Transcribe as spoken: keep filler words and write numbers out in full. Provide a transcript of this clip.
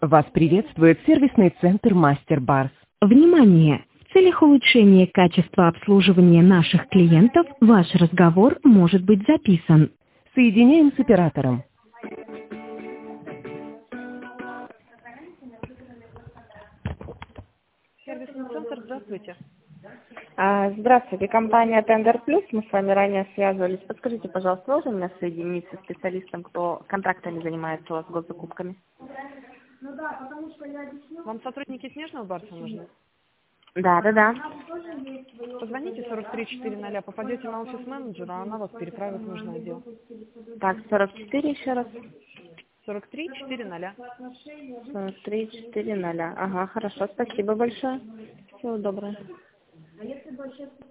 Вас приветствует сервисный центр Мастер Барс. Внимание! В целях улучшения качества обслуживания наших клиентов ваш разговор может быть записан. Соединяем с оператором. Сервисный центр, здравствуйте. А, Здравствуйте, компания Tender Plus. Мы с вами ранее связывались. Подскажите, пожалуйста, можно меня соединить со специалистом, кто контрактами занимается у вас госзакупками? Вам сотрудники Снежного Барса нужны? Да, да, да. Позвоните сорок три четыреста, попадете на офис менеджера, а она вас переправит в нужный отдел. Так, сорок четыре еще раз. сорок три четыреста. сорок три четыреста. Ага, хорошо, спасибо большое. Всего доброго.